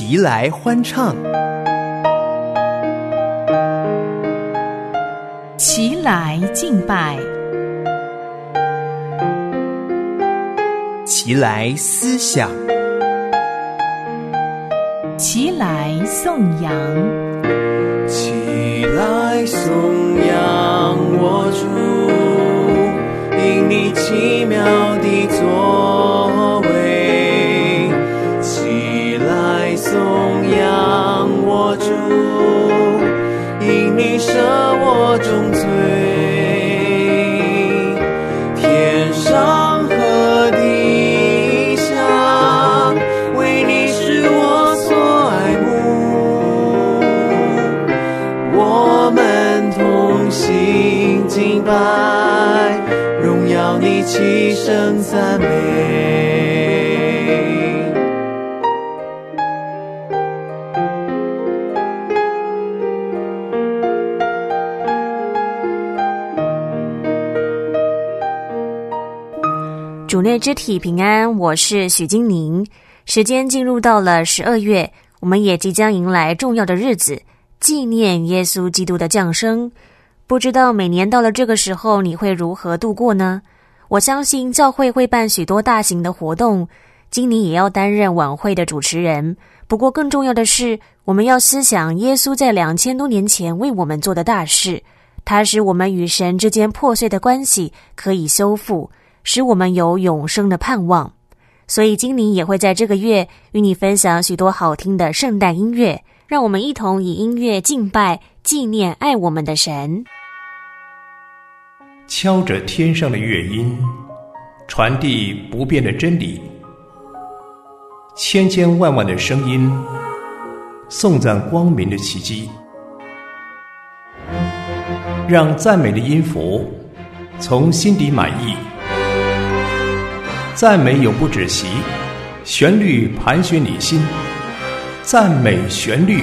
齐来欢唱， 齐来敬拜， 齐来思想， 齐来颂扬， 齐来颂扬我主，因你奇妙的作为。齐来颂扬我主，因你赦我重罪。天上和地下，为你是我所爱慕。我们同心敬拜，荣耀你，齐声赞美。 主内肢体平安，我是许金宁。时间进入到了12月，我们也即将迎来重要的日子，纪念耶稣基督的降生。不知道每年到了这个时候，你会如何度过呢？我相信教会会办许多大型的活动，金宁也要担任晚会的主持人。不过更重要的是，我们要思想耶稣在2000多年前为我们做的大事，他使我们与神之间破碎的关系可以修复，使我们有永生的盼望。所以金宁也会在这个月与你分享许多好听的圣诞音乐，让我们一同以音乐敬拜纪念爱我们的神。 敲着天上的乐音，传递不变的真理，千千万万的声音颂赞光明的奇迹，让赞美的音符从心底满溢，赞美永不止息，旋律盘旋你心，赞美旋律。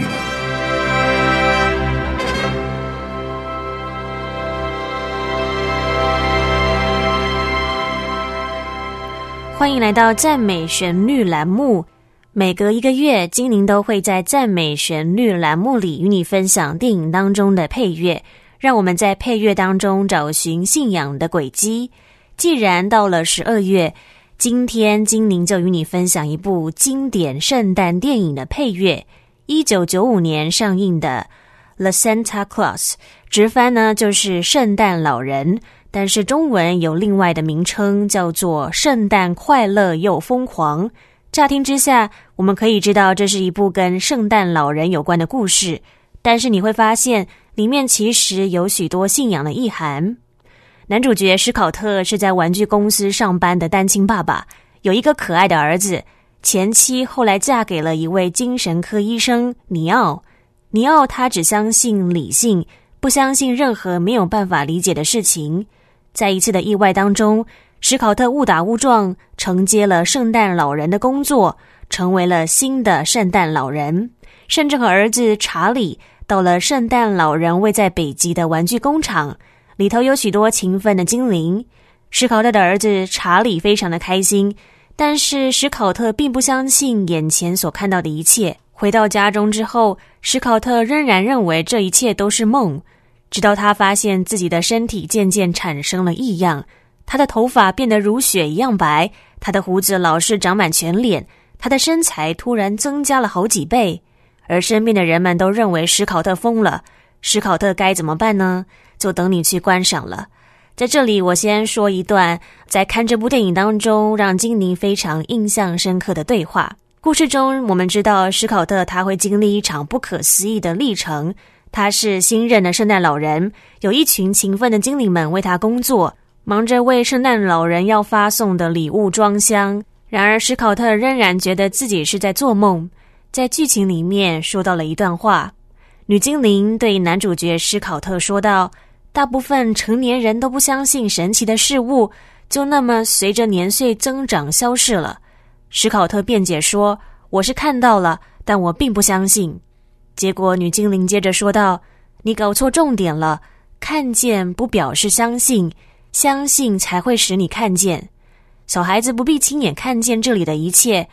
欢迎来到赞美旋律栏目，每隔1个月，金宁都会在赞美旋律栏目里与你分享电影当中的配乐，让我们在配乐当中找寻信仰的轨迹。既然到了12月，今天金宁就与你分享一部经典圣诞电影的配乐，1995年上映的 The Santa Claus， 直翻呢就是圣诞老人，但是中文有另外的名称，叫做圣诞快乐又疯狂。乍听之下，我们可以知道这是一部跟圣诞老人有关的故事，但是你会发现里面其实有许多信仰的意涵。男主角史考特是在玩具公司上班的单亲爸爸，有一个可爱的儿子，前妻后来嫁给了一位精神科医生尼奥。尼奥他只相信理性，不相信任何没有办法理解的事情。在一次的意外当中，史考特误打误撞承接了圣诞老人的工作，成为了新的圣诞老人，甚至和儿子查理到了圣诞老人位在北极的玩具工厂，里头有许多勤奋的精灵。史考特的儿子查理非常的开心，但是史考特并不相信眼前所看到的一切。回到家中之后，史考特仍然认为这一切都是梦，直到他发现自己的身体渐渐产生了异样，他的头发变得如雪一样白，他的胡子老是长满全脸，他的身材突然增加了好几倍。而身边的人们都认为史考特疯了，史考特该怎么办呢？就等你去观赏了。在这里我先说一段在看这部电影当中让金宁非常印象深刻的对话。故事中我们知道史考特他会经历一场不可思议的历程，他是新任的圣诞老人，有一群勤奋的精灵们为他工作，忙着为圣诞老人要发送的礼物装箱。然而史考特仍然觉得自己是在做梦。在剧情里面说到了一段话，女精灵对男主角史考特说道，大部分成年人都不相信神奇的事物就那么随着年岁增长消逝了。史考特辩解说，我是看到了，但我并不相信。结果女精灵接着说道，你搞错重点了，看见不表示相信，相信才会使你看见。小孩子不必亲眼看见这里的一切，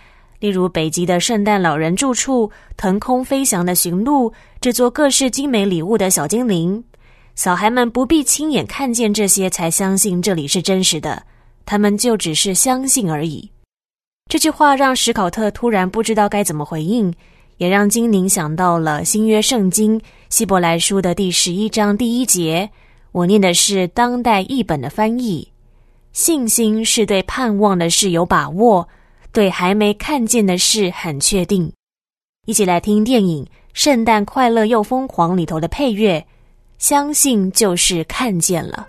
例如北极的圣诞老人住处、腾空飞翔的驯鹿、制作各式精美礼物的小精灵。小孩们不必亲眼看见这些才相信这里是真实的，他们就只是相信而已。这句话让史考特突然不知道该怎么回应，也让精灵想到了新约圣经希伯来书的第11章第1节，我念的是当代译本的翻译。信心是对盼望的事有把握，对还没看见的事很确定。一起来听电影《圣诞快乐又疯狂》里头的配乐，相信就是看见了。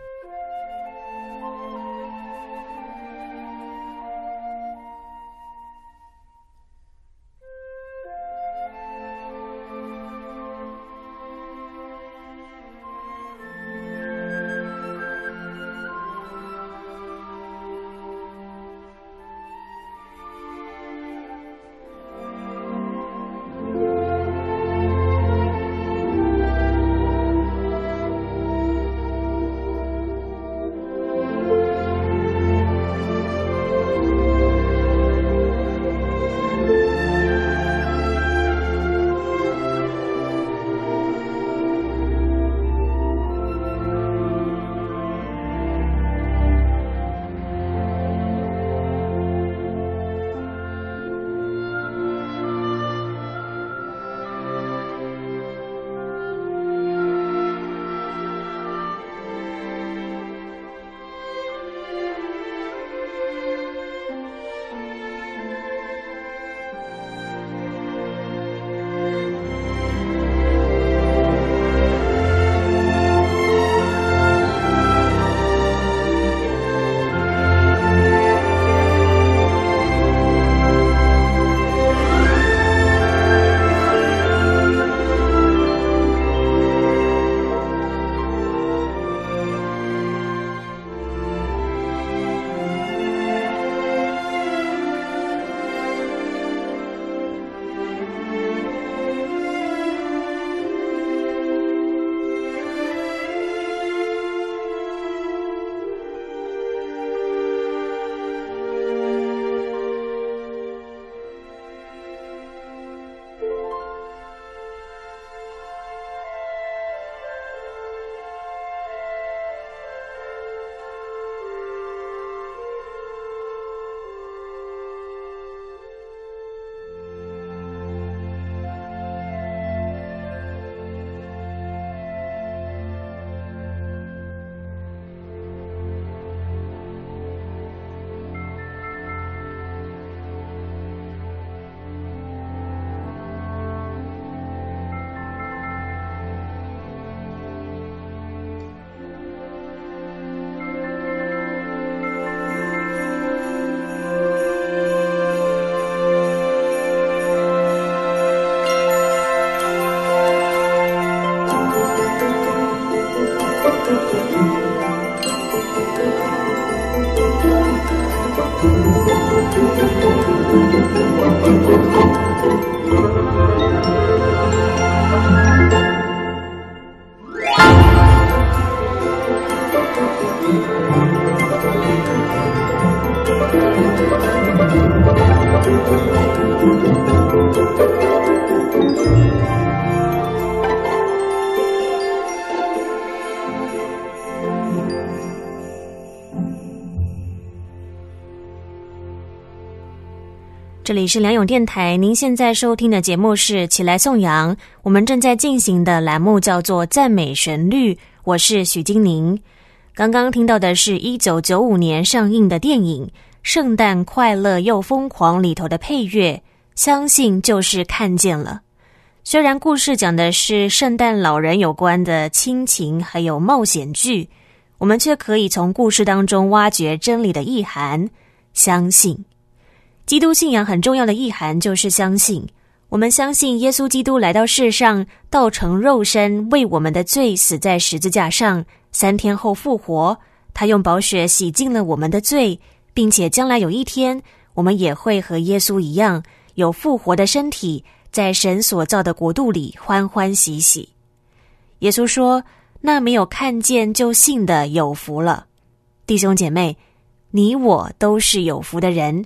这里是良友电台，您现在收听的节目是起来颂扬，我们正在进行的栏目叫做赞美旋律，我是许金宁。刚刚听到的是1995年上映的电影《圣诞快乐又疯狂》里头的配乐，相信就是看见了。虽然故事讲的是圣诞老人有关的亲情还有冒险剧，我们却可以从故事当中挖掘真理的意涵，相信。基督信仰很重要的意涵就是相信，我们相信耶稣基督来到世上，道成肉身，为我们的罪死在十字架上，3天后复活，他用宝血洗净了我们的罪，并且将来有一天，我们也会和耶稣一样，有复活的身体，在神所造的国度里欢欢喜喜。耶稣说，那没有看见就信的有福了。弟兄姐妹，你我都是有福的人，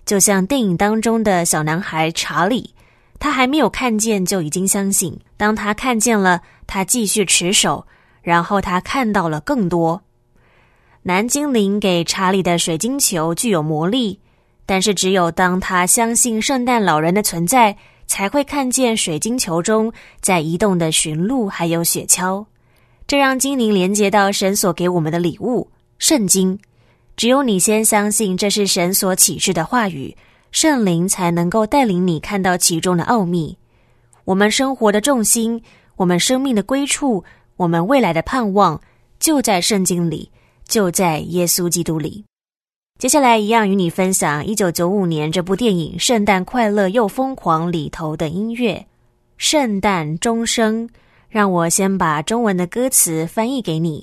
就像电影当中的小男孩查理，他还没有看见就已经相信，当他看见了，他继续持守，然后他看到了更多。男精灵给查理的水晶球具有魔力，但是只有当他相信圣诞老人的存在，才会看见水晶球中在移动的驯鹿还有雪橇。这让精灵连接到神所给我们的礼物圣经。只有你先相信这是神所启示的话语，圣灵才能够带领你看到其中的奥秘。我们生活的重心，我们生命的归处，我们未来的盼望，就在圣经里，就在耶稣基督里。接下来一样与你分享1995年这部电影《圣诞快乐又疯狂》里头的音乐，圣诞钟声。让我先把中文的歌词翻译给你。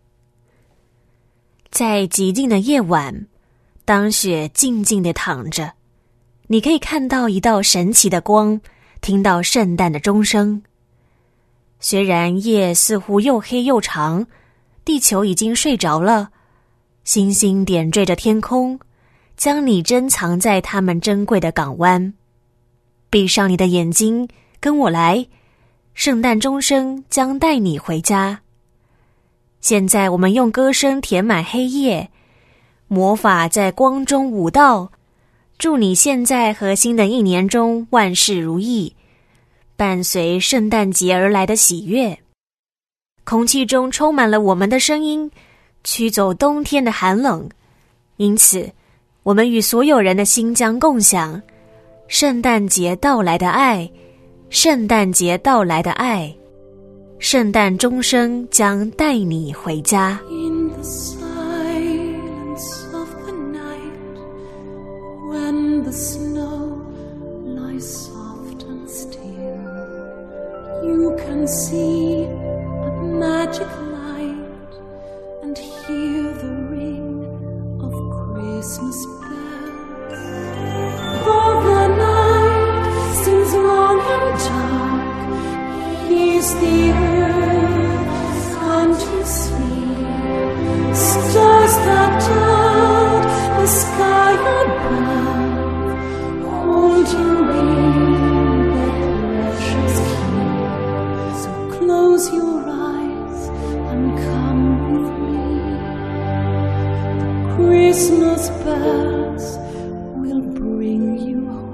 在寂静的夜晚，当雪静静地躺着，你可以看到一道神奇的光，听到圣诞的钟声。虽然夜似乎又黑又长，地球已经睡着了，星星点缀着天空，将你珍藏在它们珍贵的港湾。闭上你的眼睛，跟我来，圣诞钟声将带你回家。现在我们用歌声填满黑夜，魔法在光中舞蹈。祝你现在和新的一年中万事如意，伴随圣诞节而来的喜悦。空气中充满了我们的声音，驱走冬天的寒冷。因此，我们与所有人的心将共享圣诞节到来的爱，圣诞节到来的爱。圣诞钟声将带你回家。 In the silence of the night, when the snow lies soft and still, you can see a magic light and hear the ring of Christmas bells. For the night seems long and dark, here's the earth gone to sleep, stars that dot the sky above, hold you in their precious key. So close your eyes and come with me. Christmas bells will bring you home.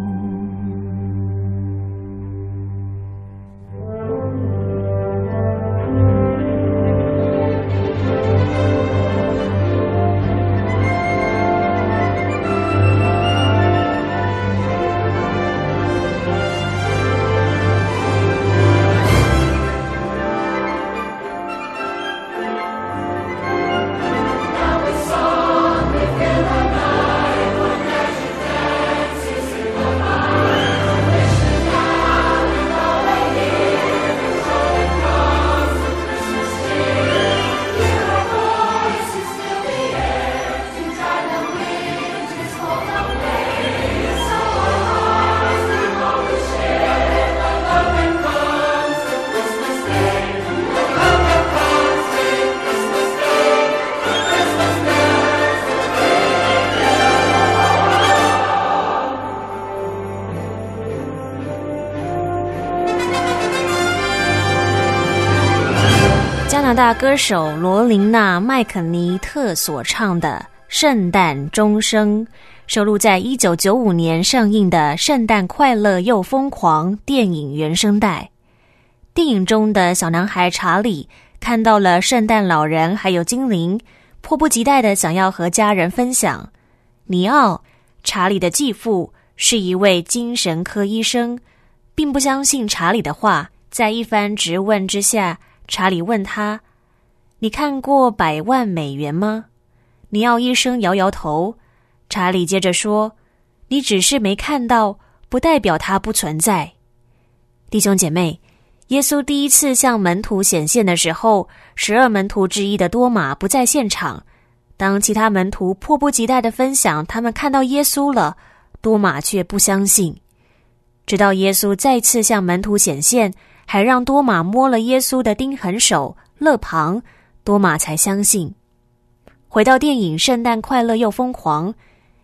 加拿大歌手罗琳娜·麦肯尼特所唱的《圣诞钟声》收录在1995年上映的《圣诞快乐又疯狂》电影原声带。电影中的小男孩查理看到了圣诞老人还有精灵，迫不及待地想要和家人分享。尼奥，查理的继父，是一位精神科医生，并不相信查理的话。在一番质问之下，查理问他：你看过100万美元吗？尼奥医生摇摇头。查理接着说：你只是没看到，不代表它不存在。弟兄姐妹，耶稣第一次向门徒显现的时候，12门徒之一的多马不在现场。当其他门徒迫不及待地分享他们看到耶稣了，多马却不相信。直到耶稣再次向门徒显现，还让多马摸了耶稣的钉痕手、肋旁，多马才相信。回到电影《圣诞快乐又疯狂》，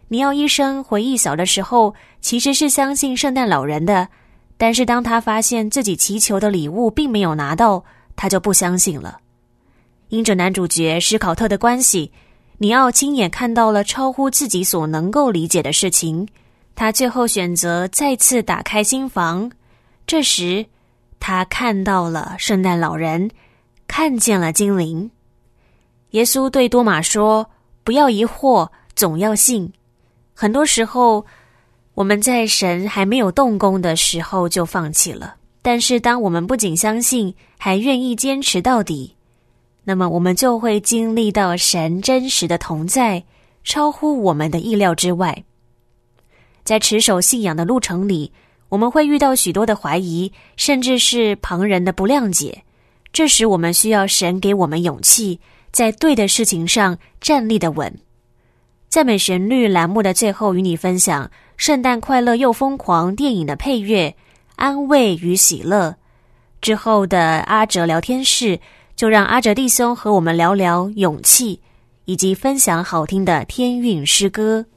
尼奥医生回忆小的时候其实是相信圣诞老人的，但是当他发现自己祈求的礼物并没有拿到，他就不相信了。因着男主角史考特的关系，尼奥亲眼看到了超乎自己所能够理解的事情，他最后选择再次打开心房。这时他看到了圣诞老人，看见了精灵。耶稣对多马说，不要疑惑，总要信。很多时候我们在神还没有动工的时候就放弃了，但是当我们不仅相信，还愿意坚持到底，那么我们就会经历到神真实的同在，超乎我们的意料之外。在持守信仰的路程里，我们会遇到许多的怀疑，甚至是旁人的不谅解。这时我们需要神给我们勇气，在对的事情上站立的稳。赞美旋律栏目的最后，与你分享圣诞快乐又疯狂电影的配乐，安慰与喜乐。之后的阿哲聊天室，就让阿哲弟兄和我们聊聊勇气，以及分享好听的天韵诗歌。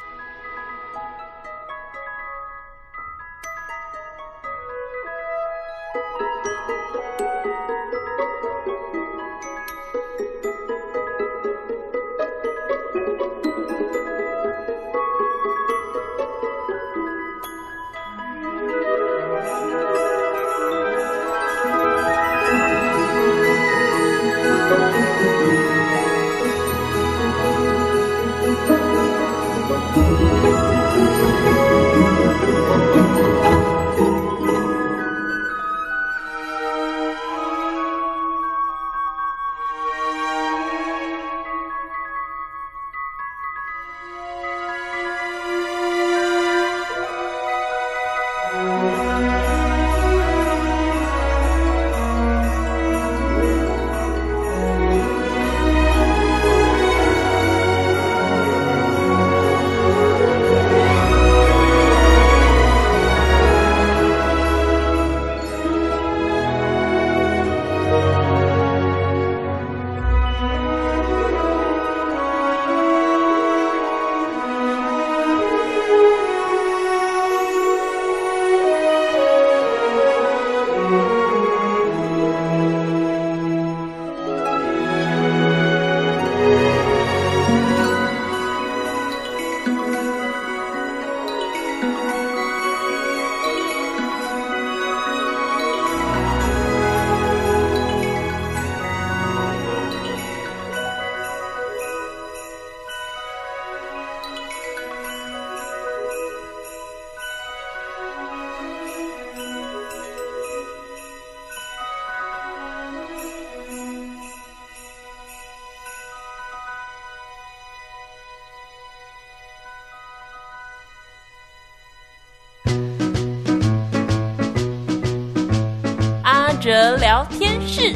哲聊天室。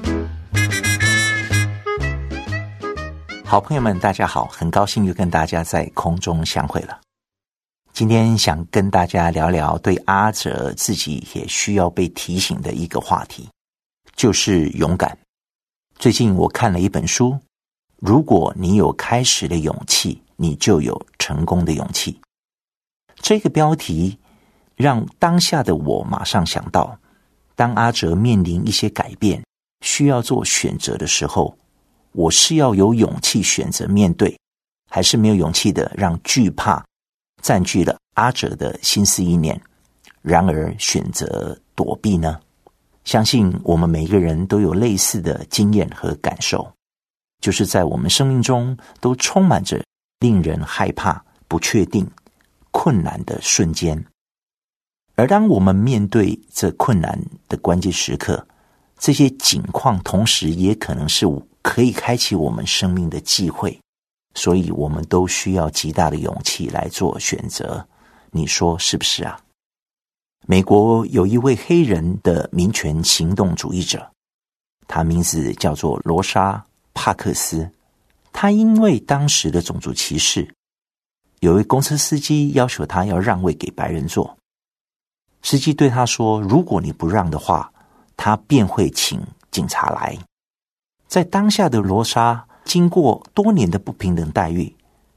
好朋友们大家好，很高兴又跟大家在空中相会了。今天想跟大家聊聊对阿哲自己也需要被提醒的一个话题，就是勇敢。最近我看了一本书，如果你有开始的勇气，你就有成功的勇气。这个标题让当下的我马上想到，当阿哲面临一些改变，需要做选择的时候，我是要有勇气选择面对，还是没有勇气的让惧怕占据了阿哲的心思意念，然而选择躲避呢？相信我们每一个人都有类似的经验和感受，就是在我们生命中都充满着令人害怕、不确定、困难的瞬间。而当我们面对这困难的关键时刻，这些境况同时也可能是可以开启我们生命的机会，所以我们都需要极大的勇气来做选择。你说是不是啊？美国有一位黑人的民权行动主义者，他名字叫做罗莎·帕克斯。他因为当时的种族歧视，有位公车司机要求他要让位给白人坐。司机对他说，如果你不让的话，他便会请警察来。在当下的罗莎经过多年的不平等待遇，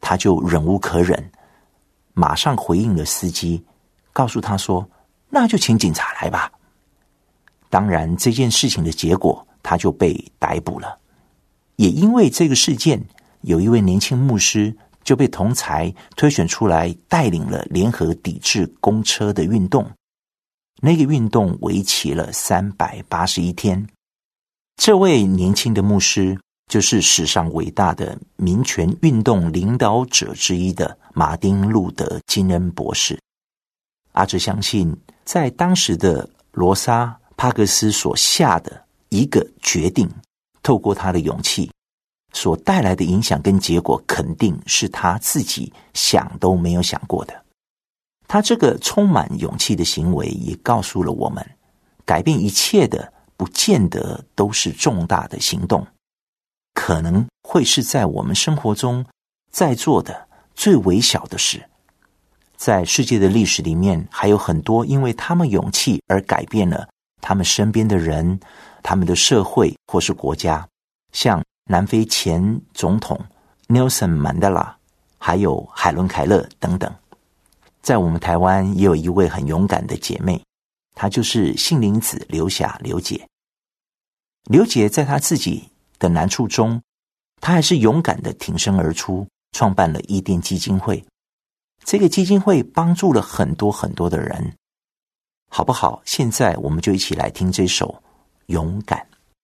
他就忍无可忍，马上回应了司机，告诉他说，那就请警察来吧。当然这件事情的结果，他就被逮捕了。也因为这个事件，有一位年轻牧师就被同侪推选出来，带领了联合抵制公车的运动。那个运动为期了381天。这位年轻的牧师就是史上伟大的民权运动领导者之一的马丁·路德·金恩博士。阿哲相信，在当时的罗莎·帕克斯所下的一个决定，透过他的勇气所带来的影响跟结果，肯定是他自己想都没有想过的。他这个充满勇气的行为也告诉了我们，改变一切的不见得都是重大的行动，可能会是在我们生活中在做的最微小的事。在世界的历史里面，还有很多因为他们勇气而改变了他们身边的人，他们的社会或是国家，像南非前总统 Nelson Mandela， 还有海伦凯勒等等。在我们台湾也有一位很勇敢的姐妹，她就是杏林子刘霞刘姐。刘姐在她自己的难处中，她还是勇敢的挺身而出，创办了伊甸基金会。这个基金会帮助了很多很多的人，好不好？现在我们就一起来听这首《勇敢》。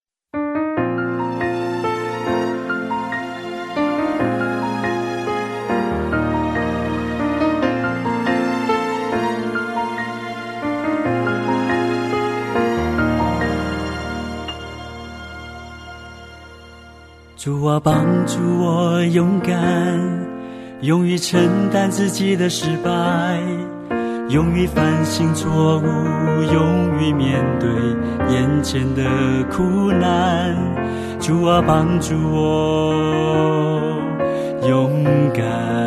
主啊，帮助我勇敢，勇于承担自己的失败，勇于反省错误，勇于面对眼前的苦难。主啊，帮助我勇敢，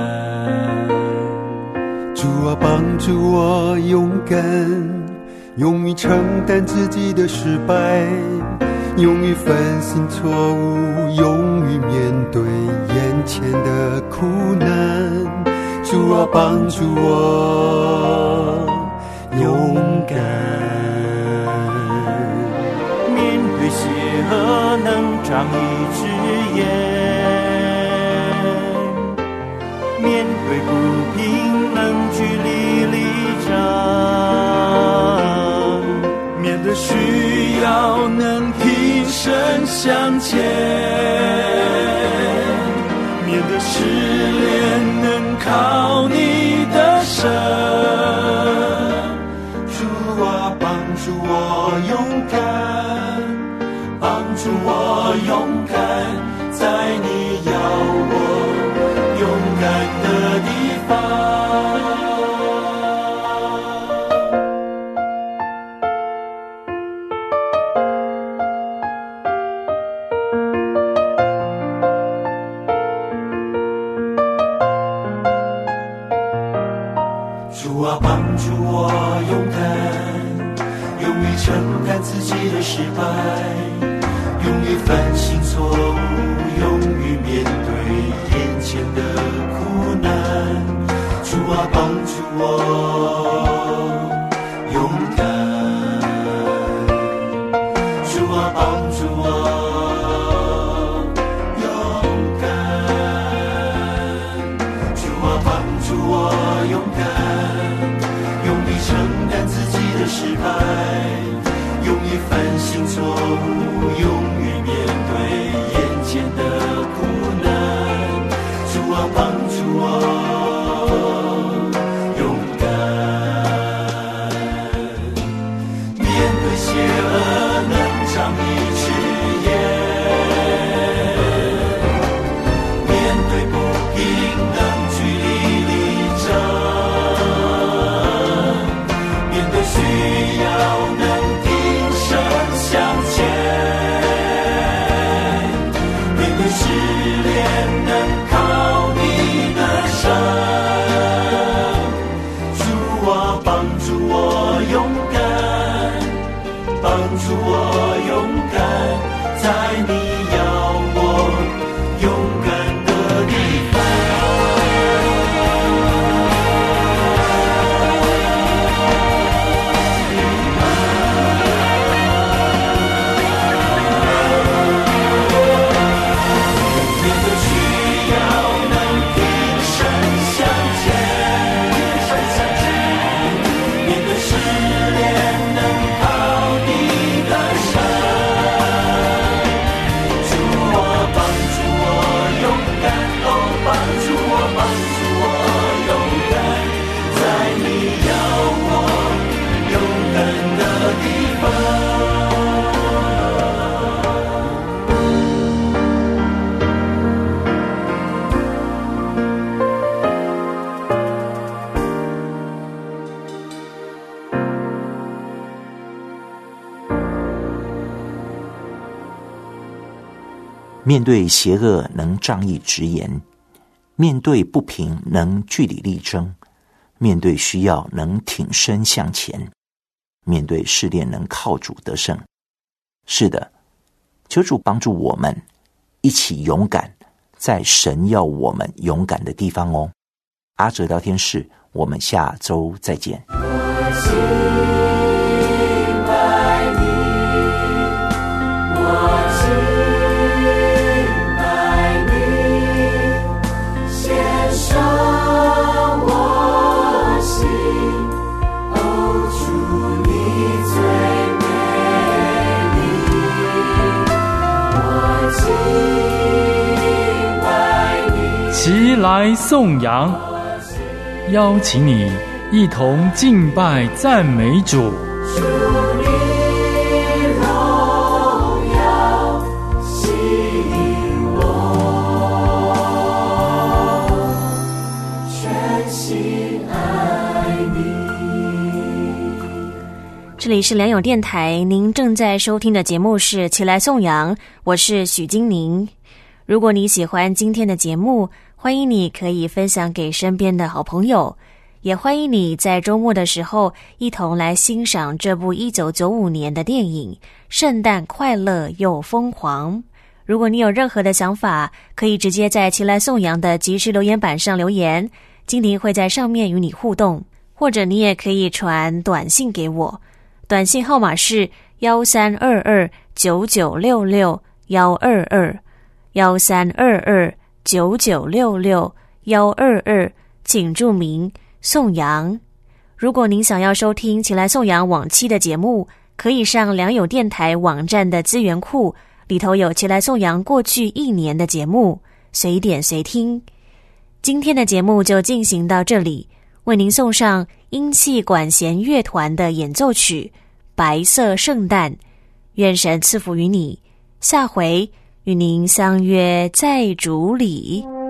主啊，帮助我勇敢，勇于承担自己的失败，勇于反省错误，勇于面对眼前的苦难。主啊，帮助我勇敢， 面对邪恶能仗义执言，面对不平能据理力争，面对需要能挺身向前，面对失恋能靠你的神。主啊，帮助我勇敢，帮助我勇敢，在你要我勇敢的地方。主啊，帮助我勇敢，勇于承担自己的失败，勇于反省错误，勇于面对眼前的苦难。主啊，帮助我勇敢，主啊，帮助我勇敢，主啊，帮助我勇敢，勇于承担自己的失败，勇于反省错误，勇于面对眼前的苦难。主啊，帮助我勇敢，面对邪恶能仗义执言，面对不平能据理力争，面对需要能挺身向前，面对失恋能靠你的神。 面对邪恶能仗义直言，面对不平能据理力争，面对需要能挺身向前，面对试炼能靠主得胜。是的，求主帮助我们一起勇敢，在神要我们勇敢的地方哦。阿哲聊天室，我们下周再见。 齐来颂扬，邀请你一同敬拜赞美主。 主你荣耀吸引我，全心爱你。 这里是良友电台，您正在收听的节目是齐来颂扬，我是许金宁。如果你喜欢今天的节目，欢迎你可以分享给身边的好朋友，也欢迎你在周末的时候一同来欣赏这部1995年的电影《圣诞快乐又疯狂》。如果你有任何的想法，可以直接在齐来颂扬的即时留言板上留言，金玲会在上面与你互动，或者你也可以传短信给我，短信号码是1322-9966-122，1322-9966-122，请注明颂扬。如果您想要收听齐来颂扬往期的节目，可以上良友电台网站的资源库，里头有齐来颂扬过去1年的节目，随点随听。今天的节目就进行到这里，为您送上英气管弦乐团的演奏曲《白色圣诞》，愿神赐福于你，下回与您相约在主里。